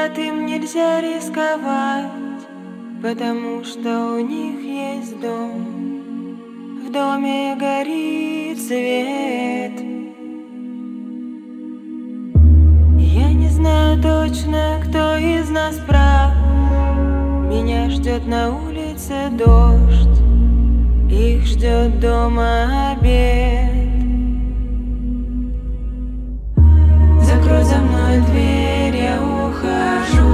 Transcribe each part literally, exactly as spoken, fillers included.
говорят, им нельзя рисковать, потому что у них есть дом. В доме горит свет. Я не знаю точно, кто из нас прав. Меня ждет на улице дождь, их ждет дома обед. Закрой за мной дверь, я ухожу.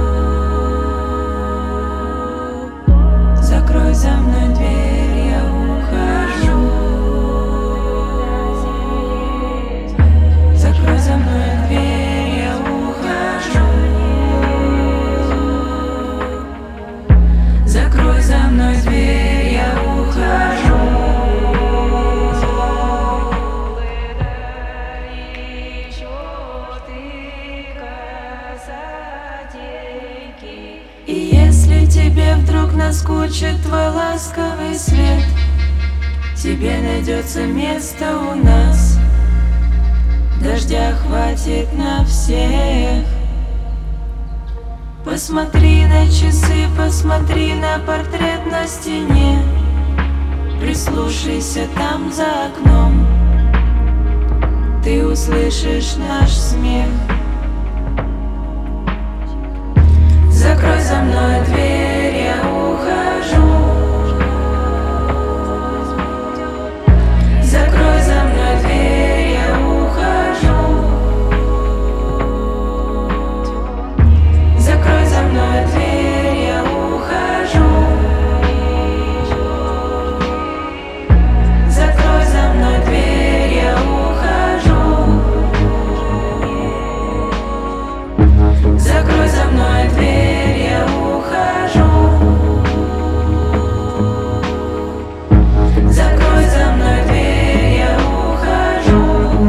Закрой за мной дверь, я ухожу. Закрой за мной дверь, я ухожу. Закрой за мной дверь, я ухожу. И если тебе вдруг наскучит твой ласковый свет, тебе найдется место у нас. Дождя хватит на всех. Посмотри на часы, посмотри на портрет на стене. Прислушайся там за окном, ты услышишь наш смех. Закрой за мной дверь, я ухожу. Закрой за мной дверь, я ухожу. Закрой за мной дверь, я ухожу. Закрой за мной дверь, я ухожу. Закрой за мной дверь, я ухожу. Закрой за мной дверь, я ухожу.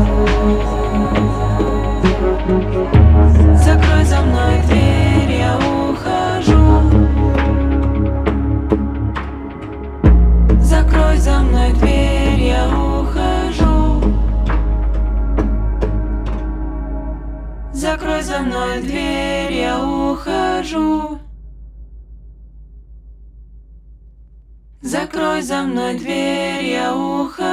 Закрой за мной дверь, я ухожу. Закрой за мной дверь, я ухожу. Закрой за мной дверь, я ухожу. Закрой за мной дверь, я ухожу.